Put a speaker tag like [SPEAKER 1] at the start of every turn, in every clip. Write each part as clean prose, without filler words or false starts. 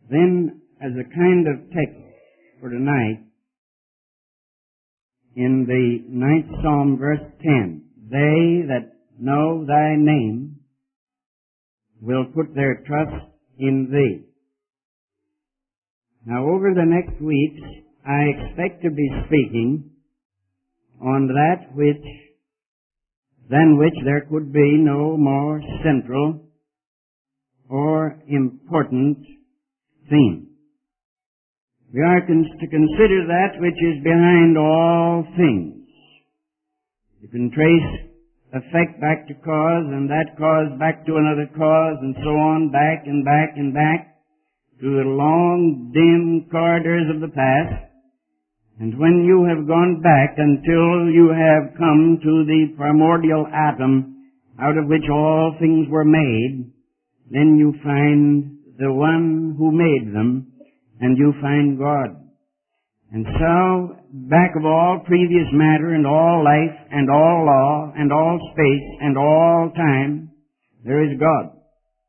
[SPEAKER 1] Then, as a kind of text for tonight, in the 9th Psalm, verse 10, they that know thy name will put their trust in thee. Now, over the next weeks, I expect to be speaking on that than which there could be no more central or important theme. We are to consider that which is behind all things. You can trace effect back to cause, and that cause back to another cause, and so on, back and back and back to the long, dim corridors of the past. And when you have gone back until you have come to the primordial atom out of which all things were made, then you find the one who made them, and you find God. And so, back of all previous matter and all life and all law and all space and all time, there is God.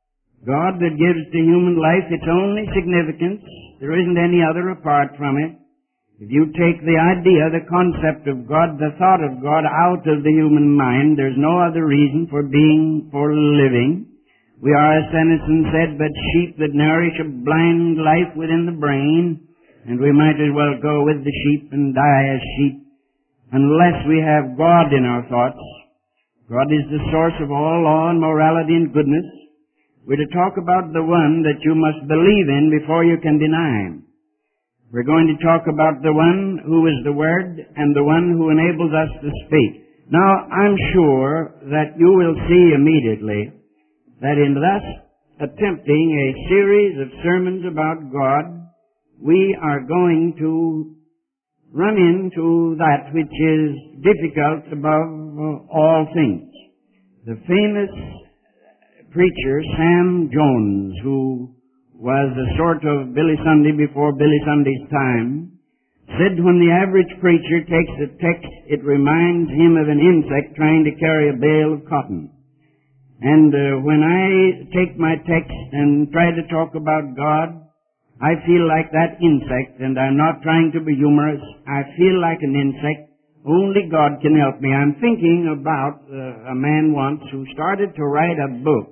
[SPEAKER 1] God that gives to human life its only significance. There isn't any other apart from it. If you take the idea, the concept of God, the thought of God out of the human mind, there's no other reason for being, for living. We are, as Tennyson said, but sheep that nourish a blind life within the brain, and we might as well go with the sheep and die as sheep unless we have God in our thoughts. God is the source of all law and morality and goodness. We're to talk about the one that you must believe in before you can deny Him. We're going to talk about the one who is the Word and the one who enables us to speak. Now, I'm sure that you will see immediately that in thus attempting a series of sermons about God, we are going to run into that which is difficult above all things. The famous preacher, Sam Jones, who was a sort of Billy Sunday before Billy Sunday's time, said when the average preacher takes a text, it reminds him of an insect trying to carry a bale of cotton. And when I take my text and try to talk about God, I feel like that insect, and I'm not trying to be humorous. I feel like an insect. Only God can help me. I'm thinking about a man once who started to write a book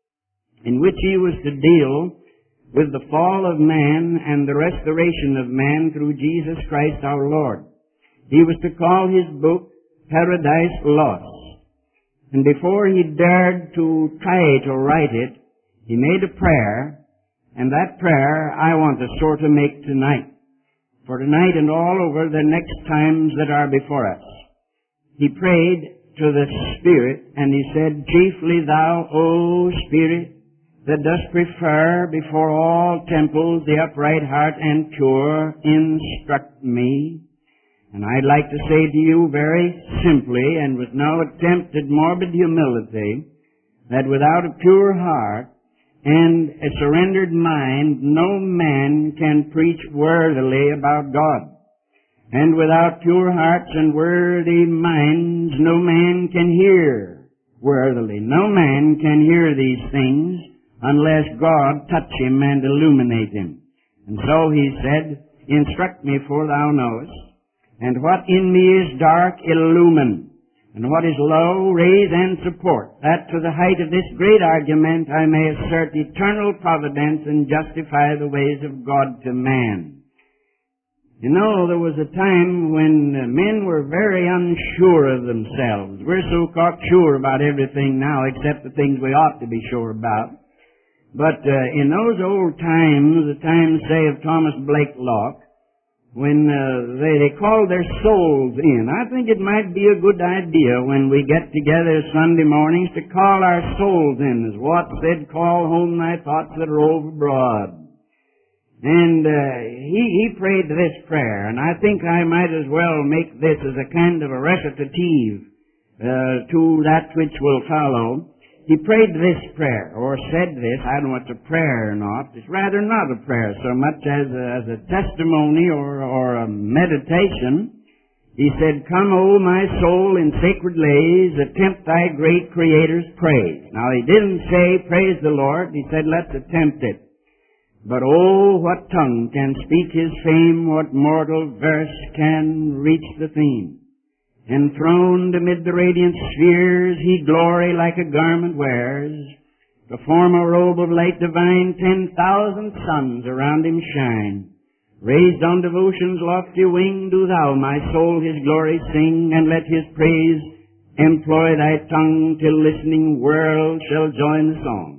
[SPEAKER 1] in which he was to deal with the fall of man and the restoration of man through Jesus Christ our Lord. He was to call his book Paradise Lost. And before he dared to try to write it, he made a prayer, and that prayer I want to sort of make tonight. For tonight and all over the next times that are before us. He prayed to the Spirit, and he said, "Chiefly thou, O Spirit, that dost prefer before all temples the upright heart and pure, instruct me." And I'd like to say to you very simply, and with no attempt at morbid humility, that without a pure heart and a surrendered mind, no man can preach worthily about God. And without pure hearts and worthy minds, no man can hear worthily. No man can hear these things unless God touch him and illuminate him. And so he said, "Instruct me, for thou knowest, and what in me is dark, illumine, and what is low, raise and support, that to the height of this great argument I may assert eternal providence and justify the ways of God to man." You know, there was a time when men were very unsure of themselves. We're so cocksure about everything now except the things we ought to be sure about. But in those old times, the times, say, of Thomas Blakelock, when they called their souls in, I think it might be a good idea when we get together Sunday mornings to call our souls in. As Watt said, "Call home thy thoughts that rove abroad." And he prayed this prayer, and I think I might as well make this as a kind of a recitative to that which will follow. He prayed this prayer, or said this. I don't know if it's a prayer or not. It's rather not a prayer so much as a testimony or a meditation. He said, "Come, O my soul, in sacred lays, attempt thy great Creator's praise." Now, he didn't say, "Praise the Lord." He said, "Let's attempt it." But oh, what tongue can speak his fame, what mortal verse can reach the theme? Enthroned amid the radiant spheres, he glory like a garment wears. To form a robe of light divine, 10,000 suns around him shine. Raised on devotion's lofty wing, do thou, my soul, his glory sing, and let his praise employ thy tongue, till listening world shall join the song.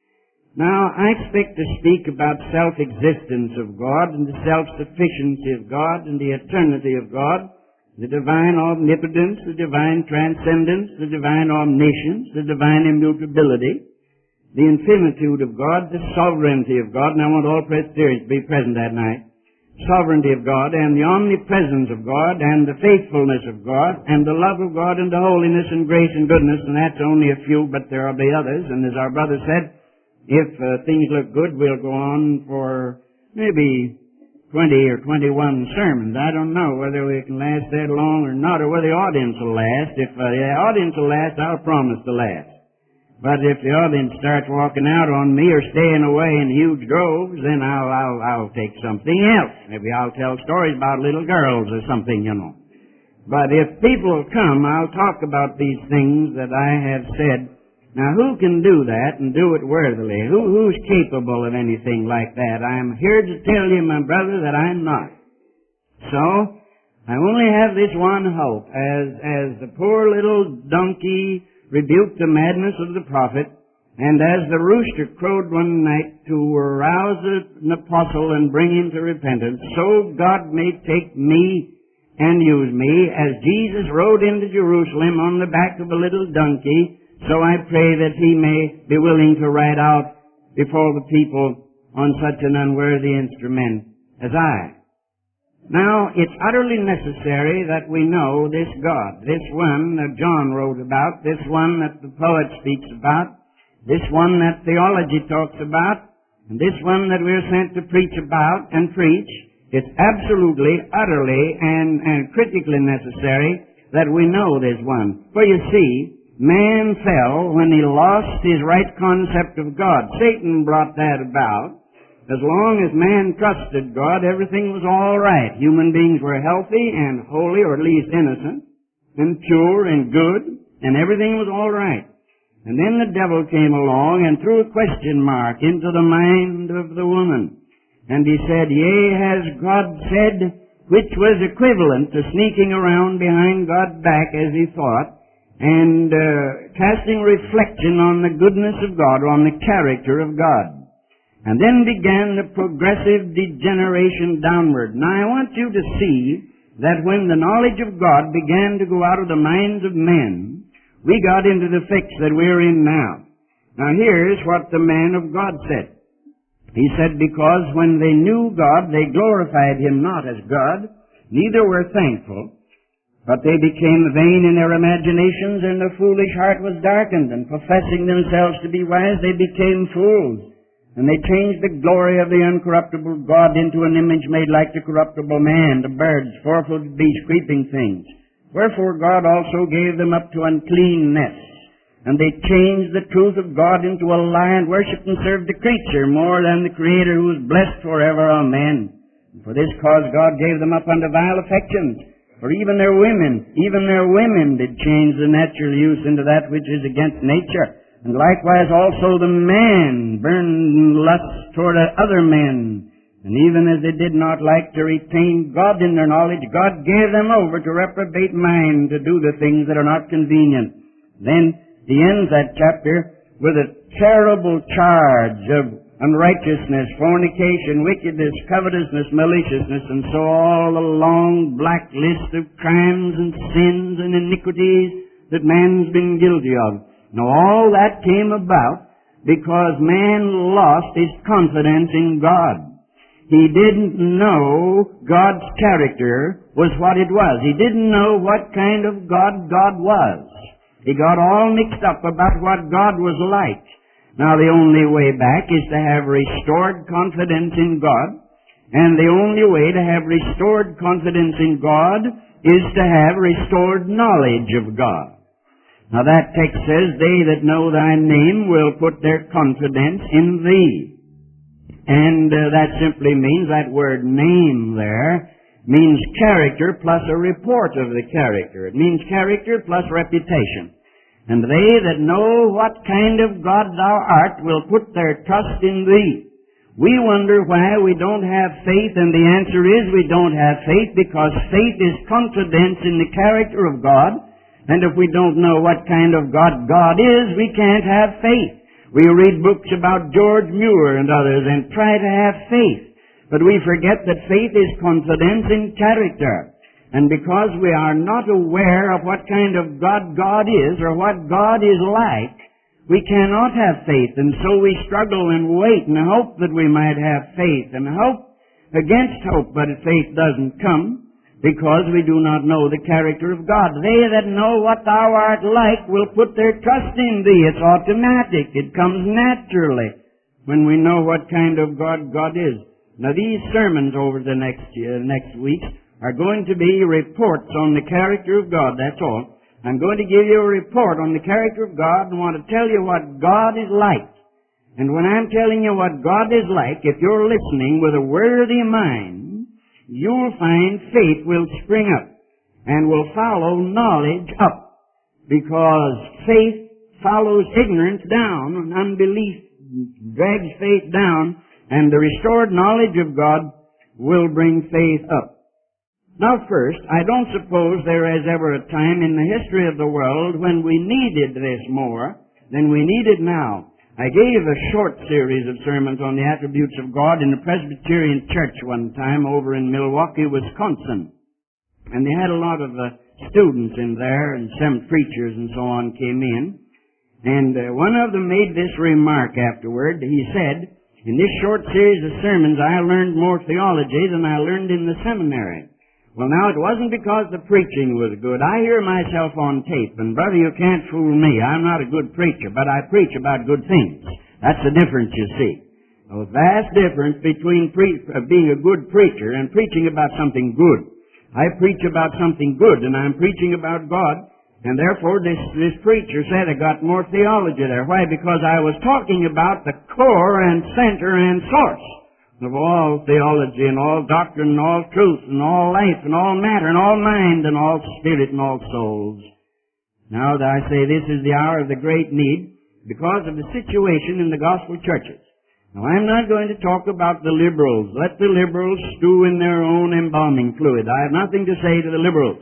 [SPEAKER 1] Now, I expect to speak about self-existence of God and the self-sufficiency of God and the eternity of God, the divine omnipotence, the divine transcendence, the divine omniscience, the divine immutability, the infinitude of God, the sovereignty of God, and I want all Presbyterians to be present that night. Sovereignty of God and the omnipresence of God and the faithfulness of God and the love of God and the holiness and grace and goodness, and that's only a few, but there will be others. And as our brother said, if things look good, we'll go on for maybe 20 or 21 sermons. I don't know whether we can last that long or not, or whether the audience will last. If the audience will last, I'll promise to last. But if the audience starts walking out on me or staying away in huge droves, then I'll take something else. Maybe I'll tell stories about little girls or something, you know. But if people come, I'll talk about these things that I have said. Now, who can do that and do it worthily? Who's capable of anything like that? I'm here to tell you, my brother, that I'm not. So, I only have this one hope. As the poor little donkey rebuked the madness of the prophet, and as the rooster crowed one night to arouse an apostle and bring him to repentance, so God may take me and use me as Jesus rode into Jerusalem on the back of a little donkey. So I pray that he may be willing to ride out before the people on such an unworthy instrument as I. Now, it's utterly necessary that we know this God, this one that John wrote about, this one that the poet speaks about, this one that theology talks about, and this one that we're sent to preach about and preach. It's absolutely, utterly, and critically necessary that we know this one. For you see, man fell when he lost his right concept of God. Satan brought that about. As long as man trusted God, everything was all right. Human beings were healthy and holy, or at least innocent, and pure and good, and everything was all right. And then the devil came along and threw a question mark into the mind of the woman. And he said, "Yea, has God said," which was equivalent to sneaking around behind God's back as he thought, and casting reflection on the goodness of God, or on the character of God. And then began the progressive degeneration downward. Now I want you to see that when the knowledge of God began to go out of the minds of men, we got into the fix that we're in now. Now here's what the man of God said. He said, "Because when they knew God, they glorified him not as God, neither were thankful, but they became vain in their imaginations, and their foolish heart was darkened, and professing themselves to be wise, they became fools. And they changed the glory of the uncorruptible God into an image made like the corruptible man, the birds, four-footed beasts, creeping things. Wherefore God also gave them up to uncleanness. And they changed the truth of God into a lie, and worshipped and served the creature more than the Creator, who is blessed forever. Amen. And for this cause God gave them up unto vile affections. For even their women did change the natural use into that which is against nature. And likewise also the man burned in lust toward other men. And even as they did not like to retain God in their knowledge, God gave them over to reprobate mind, to do the things that are not convenient." Then he ends that chapter with a terrible charge of unrighteousness, fornication, wickedness, covetousness, maliciousness, and so all the long black list of crimes and sins and iniquities that man's been guilty of. Now all that came about because man lost his confidence in God. He didn't know God's character was what it was. He didn't know what kind of God God was. He got all mixed up about what God was like. Now the only way back is to have restored confidence in God. And the only way to have restored confidence in God is to have restored knowledge of God. Now that text says, "They that know thy name will put their confidence in thee." And that simply means, that word name there, means character plus a report of the character. It means character plus reputation. And they that know what kind of God thou art will put their trust in thee. We wonder why we don't have faith, and the answer is we don't have faith because faith is confidence in the character of God. And if we don't know what kind of God God is, we can't have faith. We read books about George Muir and others and try to have faith. But we forget that faith is confidence in character. And because we are not aware of what kind of God God is or what God is like, we cannot have faith. And so we struggle and wait and hope that we might have faith and hope against hope, but faith doesn't come because we do not know the character of God. They that know what thou art like will put their trust in thee. It's automatic. It comes naturally when we know what kind of God God is. Now these sermons over the next week are going to be reports on the character of God, that's all. I'm going to give you a report on the character of God and want to tell you what God is like. And when I'm telling you what God is like, if you're listening with a worthy mind, you'll find faith will spring up and will follow knowledge up. Because faith follows ignorance down and unbelief drags faith down, and the restored knowledge of God will bring faith up. Now first, I don't suppose there has ever a time in the history of the world when we needed this more than we need it now. I gave a short series of sermons on the attributes of God in the Presbyterian Church one time over in Milwaukee, Wisconsin. And they had a lot of students in there, and some preachers and so on came in. And one of them made this remark afterward. He said, "In this short series of sermons I learned more theology than I learned in the seminary." Well, now, it wasn't because the preaching was good. I hear myself on tape, and brother, you can't fool me. I'm not a good preacher, but I preach about good things. That's the difference, you see. A vast difference between being a good preacher and preaching about something good. I preach about something good, and I'm preaching about God, and therefore this preacher said I got more theology there. Why? Because I was talking about the core and center and source of all theology and all doctrine and all truth and all life and all matter and all mind and all spirit and all souls. Now I say this is the hour of the great need because of the situation in the gospel churches. Now I'm not going to talk about the liberals. Let the liberals stew in their own embalming fluid. I have nothing to say to the liberals.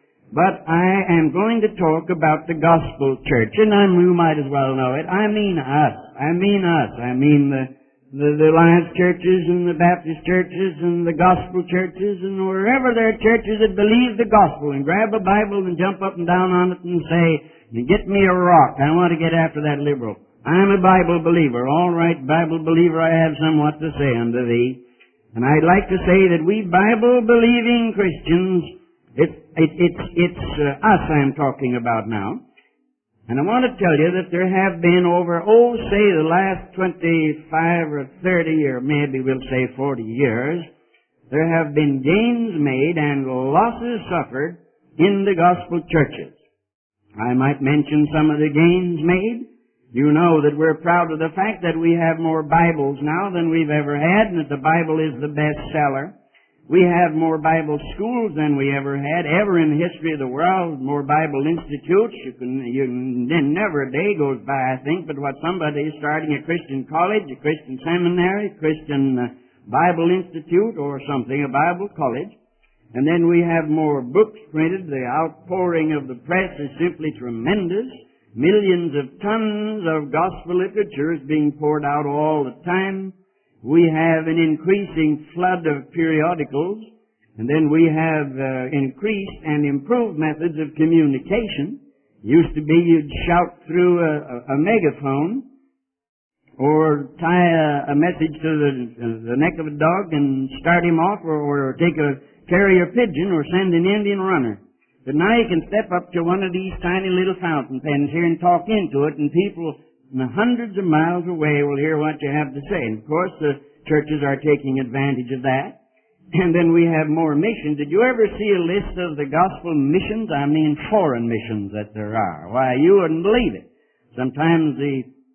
[SPEAKER 1] But I am going to talk about the gospel church, and you might as well know it. I mean us. I mean the Alliance churches and the Baptist churches and the gospel churches and wherever there are churches that believe the gospel and grab a Bible and jump up and down on it and say, "Get me a rock. I want to get after that liberal. I'm a Bible believer." All right, Bible believer, I have somewhat to say unto thee. And I'd like to say that we Bible-believing Christians, it's us I'm talking about now. And I want to tell you that there have been over, say the last 25 or 30 or maybe we'll say 40 years, there have been gains made and losses suffered in the gospel churches. I might mention some of the gains made. You know that we're proud of the fact that we have more Bibles now than we've ever had, and that the Bible is the best seller. We have more Bible schools than we ever had, ever in the history of the world, more Bible institutes. Never a day goes by, I think, but what somebody is starting a Christian college, a Christian seminary, a Christian Bible institute or something, a Bible college. And then we have more books printed. The outpouring of the press is simply tremendous. Millions of tons of gospel literature is being poured out all the time. We have an increasing flood of periodicals, and then we have increased and improved methods of communication. Used to be you'd shout through a megaphone or tie a message to the neck of a dog and start him off, or take a carrier pigeon or send an Indian runner. But now you can step up to one of these tiny little fountain pens here and talk into it, and people hundreds of miles away will hear what you have to say. And of course, the churches are taking advantage of that. And then we have more missions. Did you ever see a list of the gospel missions? I mean foreign missions that there are. Why, you wouldn't believe it. Sometimes the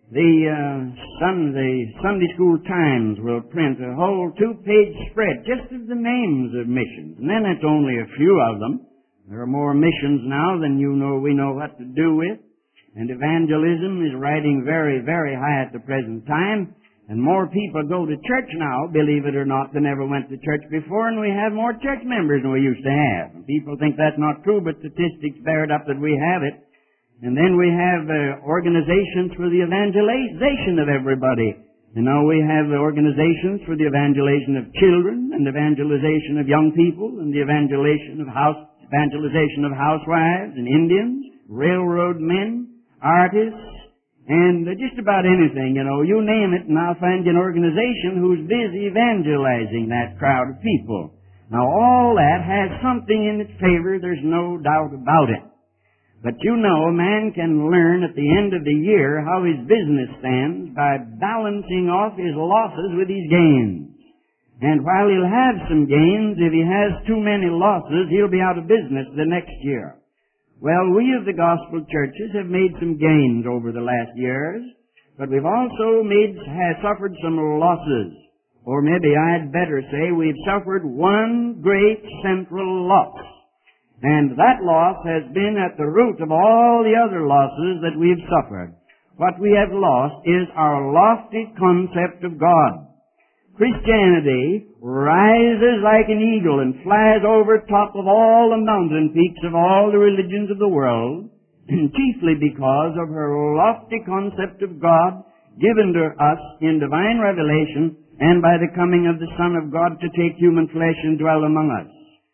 [SPEAKER 1] The Sunday School Times will print a whole 2-page spread just of the names of missions. And then it's only a few of them. There are more missions now than we know what to do with. And evangelism is riding very, very high at the present time. And more people go to church now, believe it or not, than ever went to church before, and we have more church members than we used to have. And people think that's not true, but statistics bear it up that we have it. And then we have organizations for the evangelization of everybody. You know, we have organizations for the evangelization of children, and evangelization of young people, and the evangelization of housewives and Indians, railroad men, artists, and just about anything, you name it, and I'll find you an organization who's busy evangelizing that crowd of people. Now, all that has something in its favor, there's no doubt about it. But a man can learn at the end of the year how his business stands by balancing off his losses with his gains. And while he'll have some gains, if he has too many losses, he'll be out of business the next year. Well, we of the gospel churches have made some gains over the last years, but we've also suffered some losses. Or maybe I'd better say we've suffered one great central loss. And that loss has been at the root of all the other losses that we've suffered. What we have lost is our lofty concept of God. Christianity rises like an eagle and flies over top of all the mountain peaks of all the religions of the world, chiefly because of her lofty concept of God given to us in divine revelation and by the coming of the Son of God to take human flesh and dwell among us.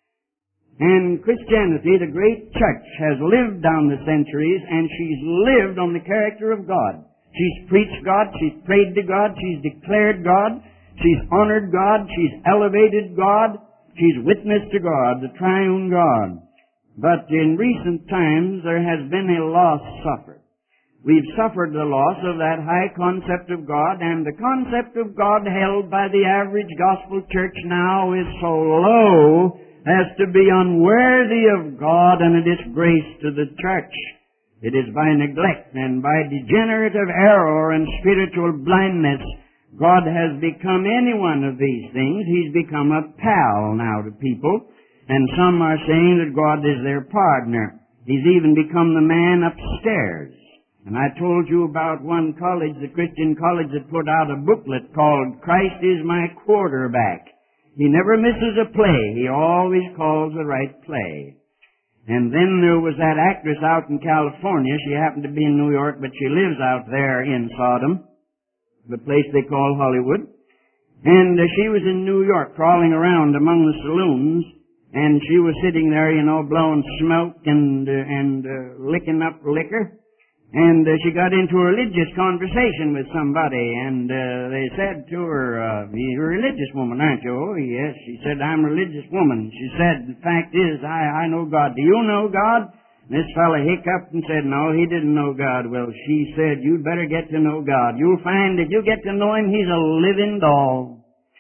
[SPEAKER 1] And Christianity, the great church, has lived down the centuries, and she's lived on the character of God. She's preached God, she's prayed to God, she's declared God, she's honored God, she's elevated God, she's witnessed to God, the triune God. But in recent times there has been a loss suffered. We've suffered the loss of that high concept of God, and the concept of God held by the average gospel church now is so low as to be unworthy of God and of His grace to the church. It is by neglect and by degenerative error and spiritual blindness God has become any one of these things. He's become a pal now to people, and some are saying that God is their partner. He's even become the man upstairs. And I told you about one college, the Christian college, that put out a booklet called Christ is My Quarterback. He never misses a play. He always calls the right play. And then there was that actress out in California. She happened to be in New York, but she lives out there in Sodom, the place they call Hollywood. And she was in New York crawling around among the saloons, and she was sitting there, blowing smoke and licking up liquor. And she got into a religious conversation with somebody, and they said to her, "You're a religious woman, aren't you?" "Oh, yes." She said, "I'm a religious woman." She said, "The fact is, I know God. Do you know God?" This fellow hiccuped and said, "No, he didn't know God." Well, she said, "You'd better get to know God. You'll find if you get to know Him, He's a living doll."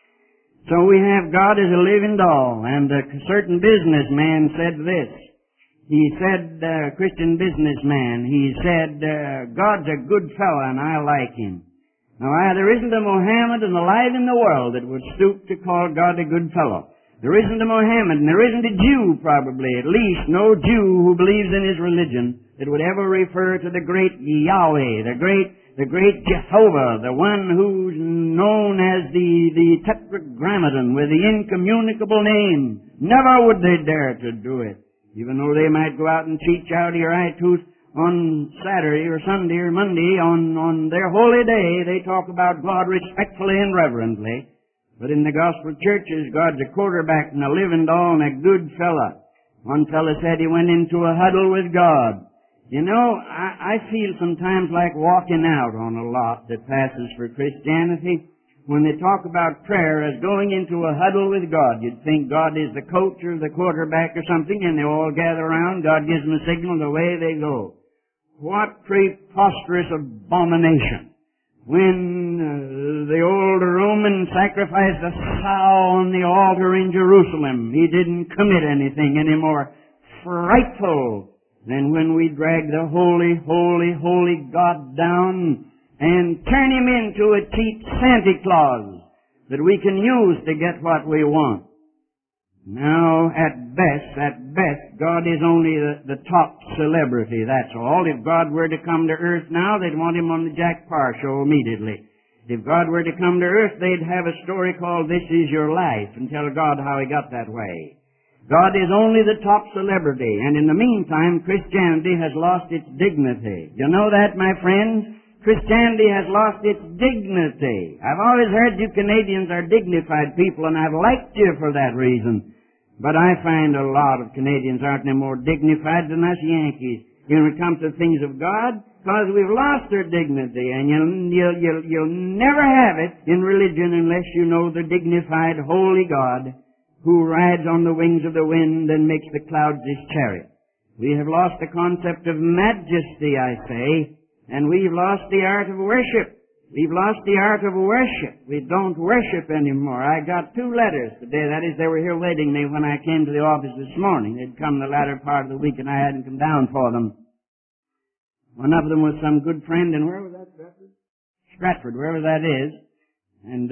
[SPEAKER 1] So we have God as a living doll. And a certain businessman said this. He said, Christian businessman, he said, "God's a good fella and I like Him." Now, there isn't a Mohammedan alive in the world that would stoop to call God a good fellow. There isn't a Mohammedan, there isn't a Jew probably, at least no Jew who believes in his religion, that would ever refer to the great Yahweh, the great Jehovah, the one who's known as the Tetragrammaton with the incommunicable name. Never would they dare to do it. Even though they might go out and teach out of your eye tooth on Saturday or Sunday or Monday, on their holy day, they talk about God respectfully and reverently. But in the gospel churches, God's a quarterback and a living doll and a good fella. One fella said he went into a huddle with God. I feel sometimes like walking out on a lot that passes for Christianity. When they talk about prayer as going into a huddle with God, you'd think God is the coach or the quarterback or something, and they all gather around, God gives them a signal, the way they go. What preposterous abomination! When the old Roman sacrificed a sow on the altar in Jerusalem, he didn't commit anything any more frightful than when we drag the holy, holy, holy God down and turn him into a cheap Santa Claus that we can use to get what we want. Now, at best, God is only the top celebrity, that's all. If God were to come to earth now, they'd want him on the Jack Paar show immediately. If God were to come to earth, they'd have a story called This Is Your Life and tell God how he got that way. God is only the top celebrity, and in the meantime, Christianity has lost its dignity. You know that, my friends? Christianity has lost its dignity. I've always heard you Canadians are dignified people, and I've liked you for that reason. But I find a lot of Canadians aren't any more dignified than us Yankees when it comes to things of God, because we've lost our dignity, and you'll never have it in religion unless you know the dignified, holy God who rides on the wings of the wind and makes the clouds his chariot. We have lost the concept of majesty, I say, and we've lost the art of worship. We've lost the art of worship. We don't worship anymore. I got 2 letters today. That is, they were here waiting me when I came to the office this morning. They'd come the latter part of the week and I hadn't come down for them. One of them was some good friend, and where was that, Stratford? Stratford, wherever that is. And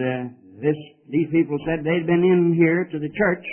[SPEAKER 1] these people said they'd been in here to the church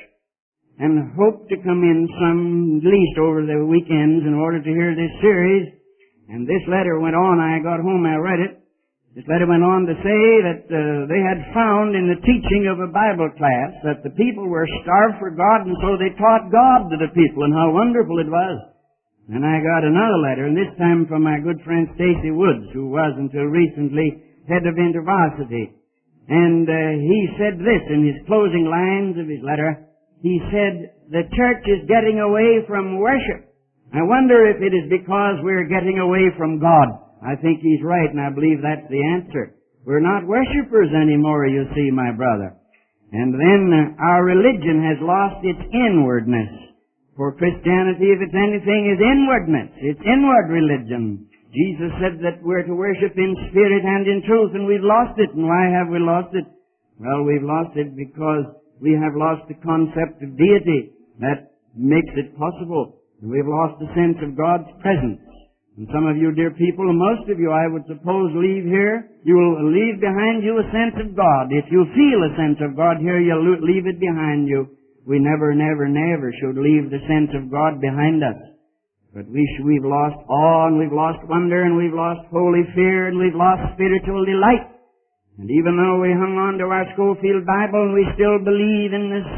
[SPEAKER 1] and hoped to come in at least over the weekends in order to hear this series. And this letter went on. I got home, I read it. This letter went on to say that they had found in the teaching of a Bible class that the people were starved for God, and so they taught God to the people, and how wonderful it was. And I got another letter, and this time from my good friend Stacy Woods, who was until recently head of InterVarsity. And he said this in his closing lines of his letter. He said, "The church is getting away from worship. I wonder if it is because we're getting away from God." I think he's right, and I believe that's the answer. We're not worshipers anymore, you see, my brother. And then our religion has lost its inwardness. For Christianity, if it's anything, is inwardness. It's inward religion. Jesus said that we're to worship in spirit and in truth, and we've lost it. And why have we lost it? Well, we've lost it because we have lost the concept of deity. That makes it possible. And we've lost the sense of God's presence. And some of you, dear people, and most of you, I would suppose, leave here, you will leave behind you a sense of God. If you feel a sense of God here, you'll leave it behind you. We never should leave the sense of God behind us. But we've lost awe, and we've lost wonder, and we've lost holy fear, and we've lost spiritual delight. And even though we hung on to our Schofield Bible, and we still believe in the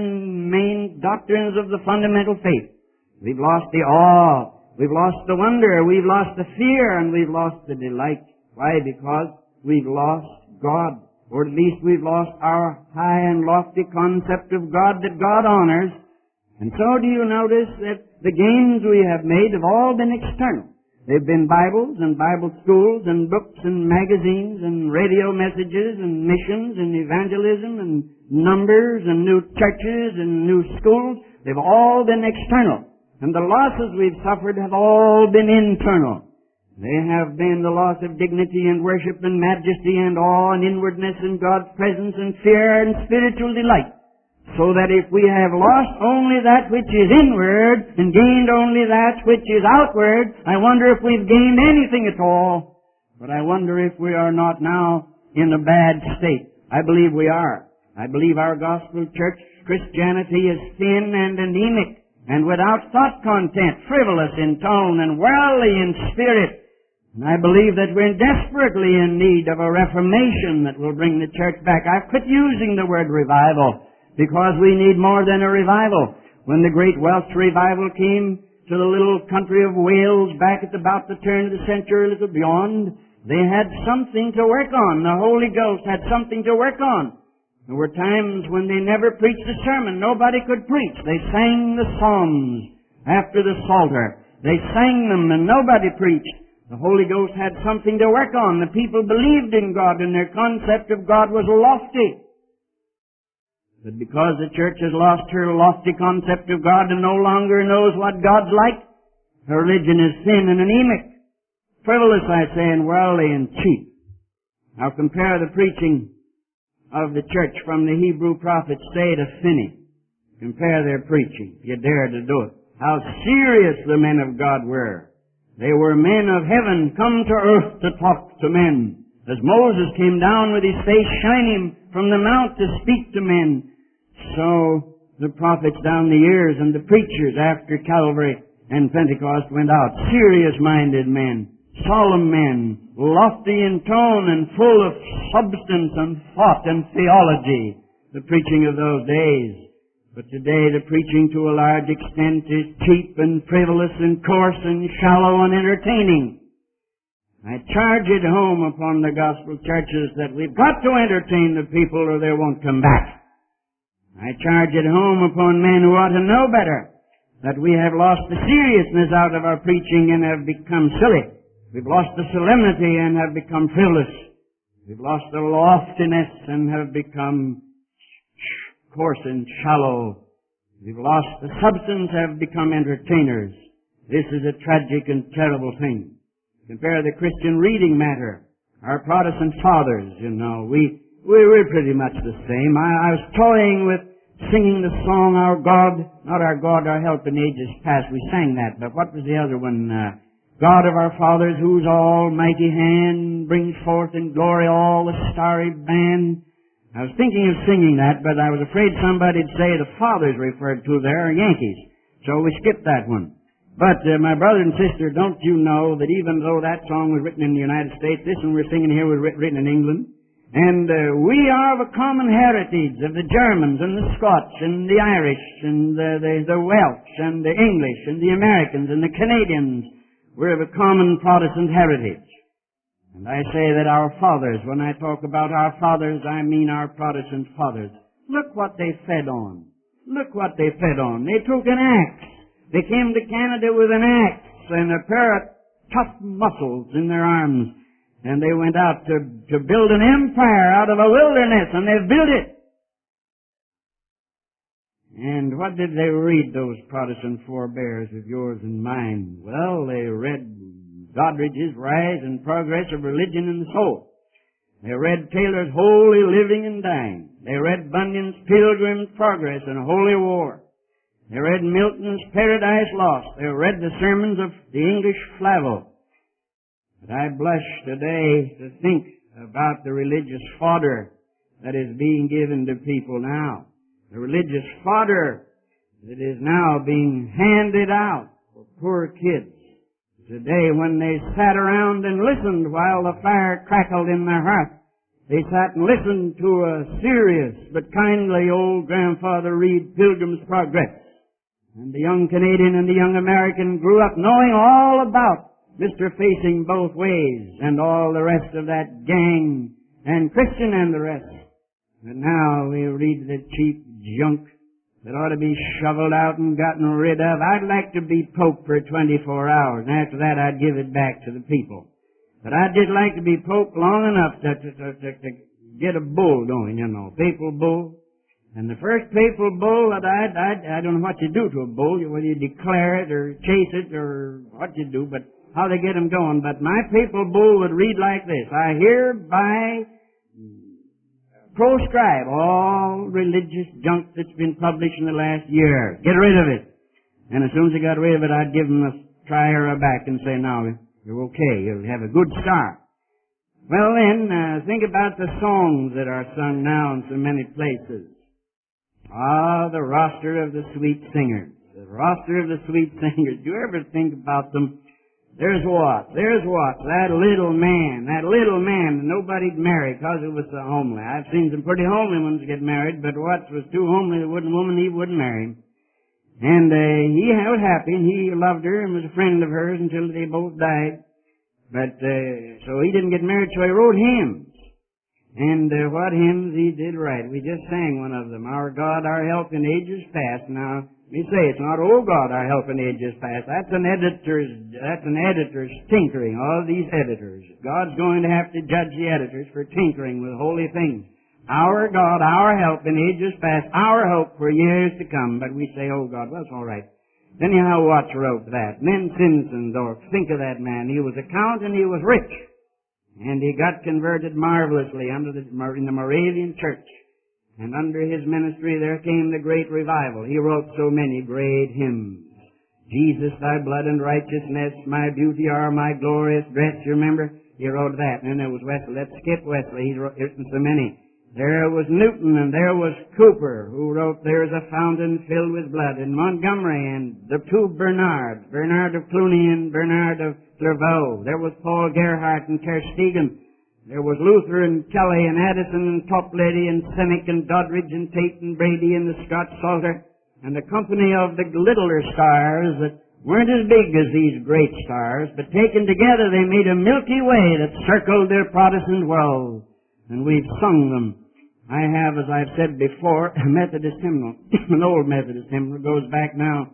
[SPEAKER 1] 7 main doctrines of the fundamental faith, we've lost the awe. We've lost the wonder, we've lost the fear, and we've lost the delight. Why? Because we've lost God. Or at least we've lost our high and lofty concept of God that God honors. And so do you notice that the gains we have made have all been external. They've been Bibles and Bible schools and books and magazines and radio messages and missions and evangelism and numbers and new churches and new schools. They've all been external. And the losses we've suffered have all been internal. They have been the loss of dignity and worship and majesty and awe and inwardness and God's presence and fear and spiritual delight. So that if we have lost only that which is inward and gained only that which is outward, I wonder if we've gained anything at all. But I wonder if we are not now in a bad state. I believe we are. I believe our gospel church Christianity is thin and anemic, and without thought content, frivolous in tone, and worldly in spirit. And I believe that we're desperately in need of a reformation that will bring the church back. I've quit using the word revival, because we need more than a revival. When the great Welsh revival came to the little country of Wales back at about the turn of the century, a little beyond, they had something to work on. The Holy Ghost had something to work on. There were times when they never preached a sermon. Nobody could preach. They sang the Psalms after the Psalter. They sang them and nobody preached. The Holy Ghost had something to work on. The people believed in God and their concept of God was lofty. But because the church has lost her lofty concept of God and no longer knows what God's like, her religion is thin and anemic, frivolous, I say, and worldly and cheap. Now compare the preaching of the church from the Hebrew prophets say to Finney. Compare their preaching, if you dare to do it. How serious the men of God were. They were men of heaven come to earth to talk to men. As Moses came down with his face shining from the mount to speak to men, so the prophets down the years and the preachers after Calvary and Pentecost went out. Serious-minded men, solemn men, lofty in tone and full of substance and thought and theology, the preaching of those days. But today the preaching to a large extent is cheap and frivolous and coarse and shallow and entertaining. I charge it home upon the gospel churches that we've got to entertain the people or they won't come back. I charge it home upon men who ought to know better, that we have lost the seriousness out of our preaching and have become silly. We've lost the solemnity and have become frivolous. We've lost the loftiness and have become coarse and shallow. We've lost the substance, have become entertainers. This is a tragic and terrible thing. Compare the Christian reading matter. Our Protestant fathers, we're pretty much the same. I was toying with singing the song, Our God, not our God, our help in ages past. We sang that, but what was the other one? God of our fathers, whose almighty hand brings forth in glory all the starry band. I was thinking of singing that, but I was afraid somebody'd say the fathers referred to there are Yankees. So we skipped that one. But my brother and sister, don't you know that even though that song was written in the United States, this one we're singing here was written in England? And we are of a common heritage of the Germans and the Scots and the Irish and the Welsh and the English and the Americans and the Canadians. We're of a common Protestant heritage. And I say that our fathers, when I talk about our fathers, I mean our Protestant fathers. Look what they fed on. Look what they fed on. They took an axe. They came to Canada with an axe and a pair of tough muscles in their arms. And they went out to build an empire out of a wilderness, and they've built it. And what did they read, those Protestant forebears of yours and mine? Well, they read Doddridge's Rise and Progress of Religion in the Soul. They read Taylor's Holy Living and Dying. They read Bunyan's Pilgrim's Progress and Holy War. They read Milton's Paradise Lost. They read the sermons of the English Flavel. But I blush today to think about the religious fodder that is being given to people now. The religious fodder that is now being handed out for poor kids. Today, when they sat around and listened while the fire crackled in their hearth, they sat and listened to a serious but kindly old grandfather read Pilgrim's Progress. And the young Canadian and the young American grew up knowing all about Mr. Facing Both Ways and all the rest of that gang and Christian and the rest. But now we read the cheap junk that ought to be shoveled out and gotten rid of. I'd like to be Pope for 24 hours, and after that I'd give it back to the people. But I'd just like to be Pope long enough to get a bull going, papal bull. And the first papal bull that I don't know what you do to a bull, whether you declare it or chase it or what you do, but how they get him going. But my papal bull would read like this: I hereby proscribe all religious junk that's been published in the last year. Get rid of it. And as soon as I got rid of it, I'd give them a try or a back and say, now, you're okay. You'll have a good start. Well then, think about the songs that are sung now in so many places. The roster of the sweet singers. The roster of the sweet singers. Do you ever think about them? There's what? That little man, nobody'd marry because it was so homely. I've seen some pretty homely ones get married, but what was too homely, the woman, he wouldn't marry him. And he was happy, and he loved her and was a friend of hers until they both died. But so he didn't get married, so he wrote hymns. And what hymns he did write. We just sang one of them. Our God, our help in ages past. Now, let me say, it's not, oh God, our help in ages past. That's an editor's tinkering, all these editors. God's going to have to judge the editors for tinkering with holy things. Our God, our help in ages past, our hope for years to come. But we say, oh God, well, it's all right. Anyhow, Watts wrote that. And then Zinzendorf, think of that man. He was a count and he was rich. And he got converted marvelously in the Moravian church. And under his ministry there came the great revival. He wrote so many great hymns. Jesus, thy blood and righteousness, my beauty are my glorious dress. You remember? He wrote that. And then there was Wesley. Let's skip Wesley. He's written so many. There was Newton, and there was Cooper, who wrote, "There's a fountain filled with blood," and Montgomery, and the two Bernards, Bernard of Cluny and Bernard of Clairvaux. There was Paul Gerhardt and Tersteegen. There was Luther and Kelly and Addison and Toplady and Semick and Doddridge and Tate and Brady and the Scotch Psalter, and the company of the littler stars that weren't as big as these great stars, but taken together they made a Milky Way that circled their Protestant world. And we've sung them. I have, as I've said before, a Methodist hymnal, an old Methodist hymnal, goes back now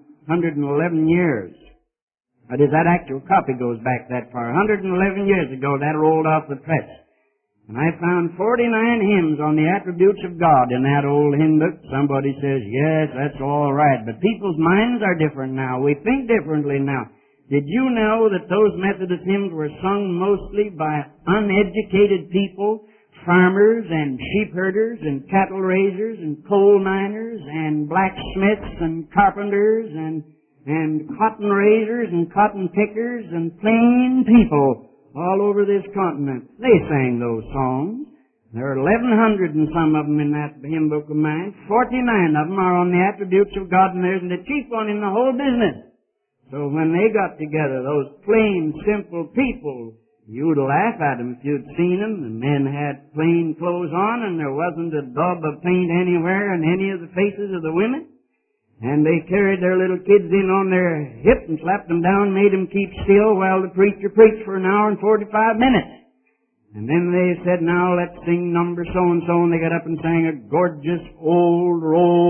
[SPEAKER 1] 111 years. That is, that actual copy goes back that far. 111 years ago, that rolled off the press. And I found 49 hymns on the attributes of God in that old hymn book. Somebody says, yes, that's all right. But people's minds are different now. We think differently now. Did you know that those Methodist hymns were sung mostly by uneducated people, farmers and sheep herders and cattle raisers and coal miners and blacksmiths and carpenters and cotton raisers and cotton pickers and plain people all over this continent? They sang those songs. There are 1,100 and some of them in that hymn book of mine. 49 of them are on the attributes of God, and there's the chief one in the whole business. So when they got together, those plain, simple people, you'd laugh at them if you'd seen them. The men had plain clothes on, and there wasn't a daub of paint anywhere in any of the faces of the women. And they carried their little kids in on their hip and slapped them down, made them keep still while the preacher preached for an hour and 45 minutes. And then they said, now let's sing number so-and-so, and they got up and sang a gorgeous old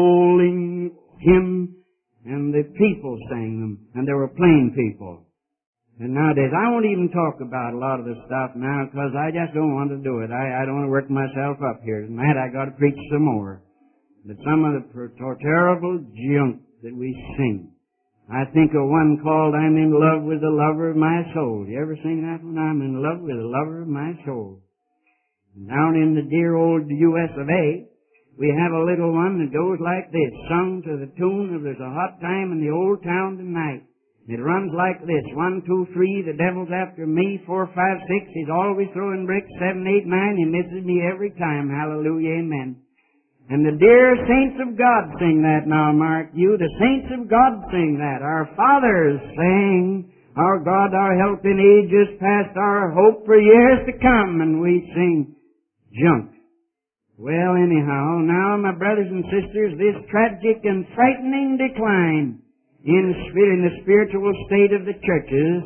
[SPEAKER 1] rolling hymn, and the people sang them, and they were plain people. And nowadays, I won't even talk about a lot of this stuff now because I just don't want to do it. I don't want to work myself up here. And that I got to preach some more. But some of the terrible junk that we sing. I think of one called "I'm in Love with the Lover of My Soul." You ever sing that one? I'm in love with the lover of my soul. And down in the dear old US of A, we have a little one that goes like this, sung to the tune of "There's a Hot Time in the Old Town Tonight." It runs like this: 1, 2, 3, the devil's after me. 4, 5, 6, he's always throwing bricks. 7, 8, 9, he misses me every time. Hallelujah, amen. And the dear saints of God sing that now, mark you. The saints of God sing that. Our fathers sang, "Our God, our help in ages past, our hope for years to come," and we sing junk. Well, anyhow, now, my brothers and sisters, this tragic and frightening decline in the spiritual state of the churches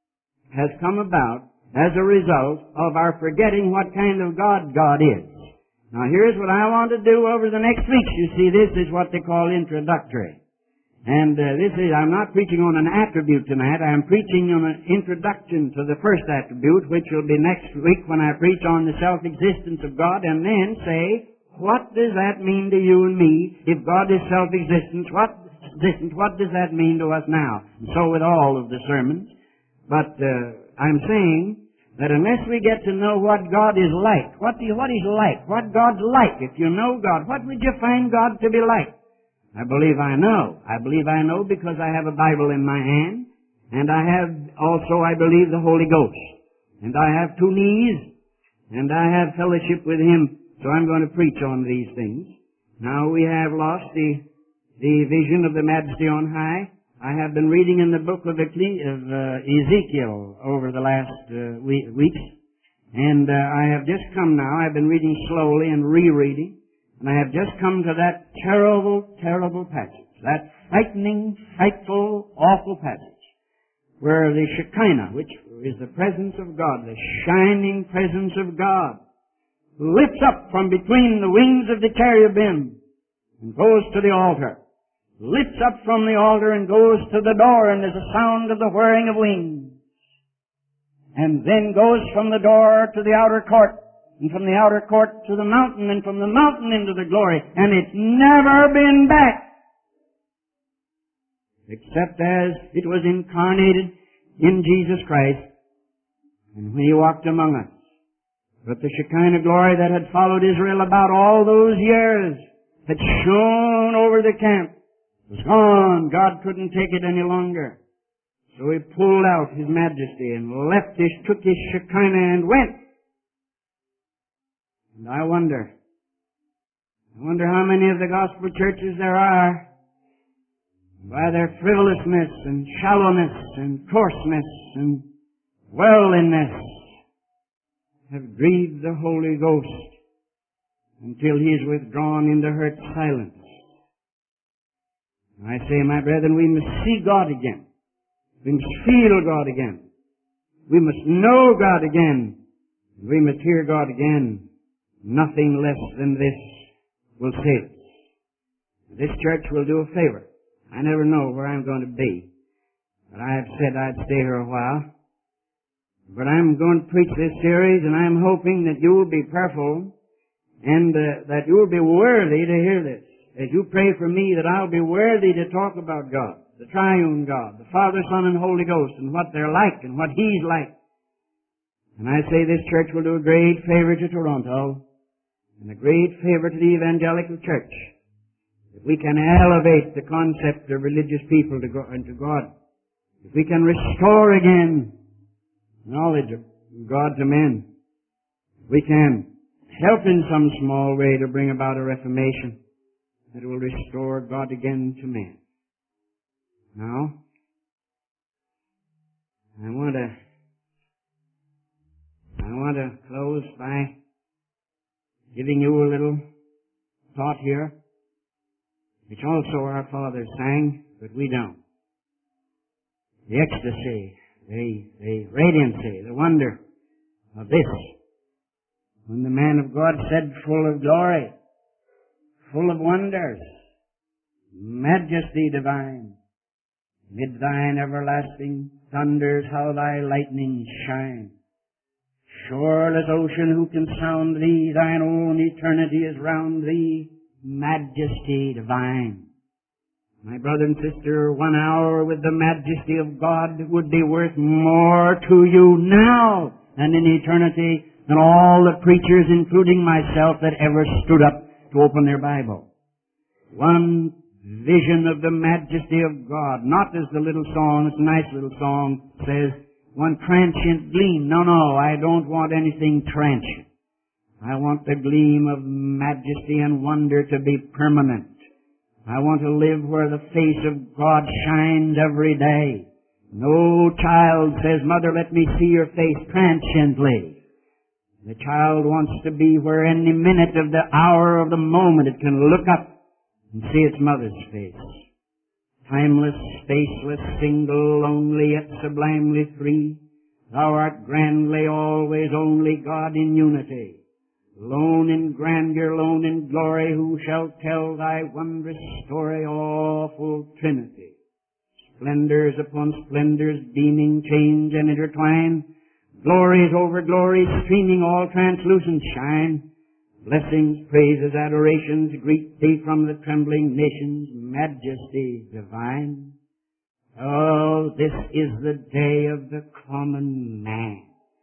[SPEAKER 1] has come about as a result of our forgetting what kind of God God is. Now here's what I want to do over the next weeks. You see, this is what they call introductory. And I'm not preaching on an attribute tonight. I'm preaching on an introduction to the first attribute, which will be next week when I preach on the self-existence of God, and then say, what does that mean to you and me? If God is self-existent, what does that mean to us now? And so with all of the sermons. But I'm saying that unless we get to know what God is like, what He's like, what God's like, if you know God, what would you find God to be like? I believe I know. I believe I know because I have a Bible in my hand, and I have also, I believe, the Holy Ghost. And I have 2 knees, and I have fellowship with Him, so I'm going to preach on these things. Now we have lost the vision of the Majesty on high. I have been reading in the book of Ezekiel over the last weeks, and I have just come now. I've been reading slowly and rereading, and I have just come to that terrible, terrible passage, that frightening, frightful, awful passage, where the Shekinah, which is the presence of God, the shining presence of God, lifts up from between the wings of the cherubim and goes to the altar. Lifts up from the altar and goes to the door, and there's a sound of the whirring of wings. And then goes from the door to the outer court, and from the outer court to the mountain, and from the mountain into the glory. And it's never been back, except as it was incarnated in Jesus Christ, and when He walked among us. But the Shekinah glory that had followed Israel about all those years had shone over the camp. It was gone. God couldn't take it any longer. So he pulled out his majesty and took his Shekinah and went. And I wonder how many of the gospel churches there are, by their frivolousness and shallowness and coarseness and worldliness, have grieved the Holy Ghost until he is withdrawn into hurt silence. I say, my brethren, we must see God again. We must feel God again. We must know God again. We must hear God again. Nothing less than this will save us. This church will do a favor. I never know where I'm going to be, but I have said I'd stay here a while. But I'm going to preach this series, and I'm hoping that you will be prayerful and that you will be worthy to hear this. As you pray for me, that I'll be worthy to talk about God, the triune God, the Father, Son, and Holy Ghost, and what they're like and what He's like. And I say this church will do a great favor to Toronto and a great favor to the evangelical church. If we can elevate the concept of religious people to God, if we can restore again knowledge of God to men, if we can help in some small way to bring about a reformation that will restore God again to men. Now, I want to close by giving you a little thought here, which also our fathers sang, but we don't. The ecstasy, the radiancy, the wonder of this. When the man of God said, full of glory, full of wonders, majesty divine, mid thine everlasting thunders, how thy lightnings shine. Shoreless ocean, who can sound thee? Thine own eternity is round thee, majesty divine. My brother and sister, 1 hour with the majesty of God would be worth more to you now than in eternity than all the preachers, including myself, that ever stood up to open their Bible. One vision of the majesty of God, not as the little song, it's a nice little song, says, one transient gleam. No, I don't want anything transient. I want the gleam of majesty and wonder to be permanent. I want to live where the face of God shines every day. No child says, Mother, let me see your face transiently. The child wants to be where any minute of the hour of the moment it can look up and see its mother's face. Timeless, spaceless, single, lonely, yet sublimely three. Thou art grandly, always, only God in unity. Lone in grandeur, lone in glory, who shall tell thy wondrous story, awful Trinity? Splendors upon splendors, beaming, change, and intertwine. Glories over glories, streaming, all translucent shine. Blessings, praises, adorations, greet thee from the trembling nations, majesty divine. Oh, this is the day of the common man.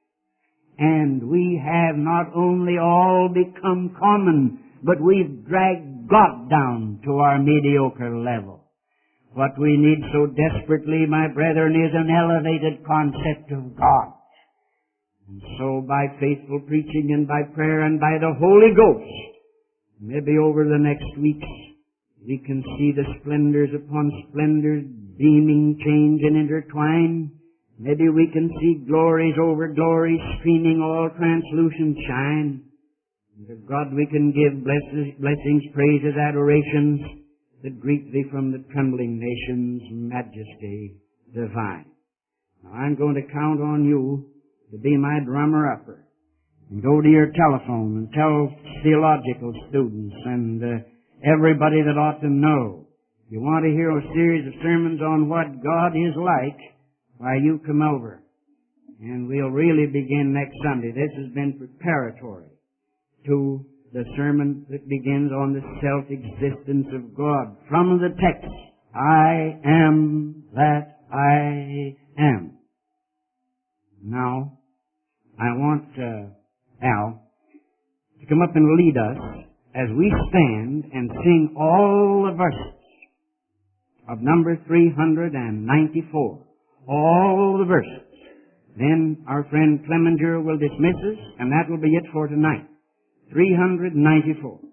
[SPEAKER 1] And we have not only all become common, but we've dragged God down to our mediocre level. What we need so desperately, my brethren, is an elevated concept of God. And so by faithful preaching and by prayer and by the Holy Ghost, maybe over the next weeks, we can see the splendors upon splendors, beaming, change, and intertwine. Maybe we can see glories over glories, streaming, all translucent shine. And to God we can give blessings, praises, adorations that greet thee from the trembling nations, majesty divine. Now I'm going to count on you to be my drummer-upper. And go to your telephone and tell theological students and everybody that ought to know. If you want to hear a series of sermons on what God is like, why, you come over. And we'll really begin next Sunday. This has been preparatory to the sermon that begins on the self-existence of God. From the text, I am that I am. Now, I want Al to come up and lead us as we stand and sing all the verses of number 394. all the verses. Then our friend Clemenger will dismiss us, and that will be it for tonight. 394.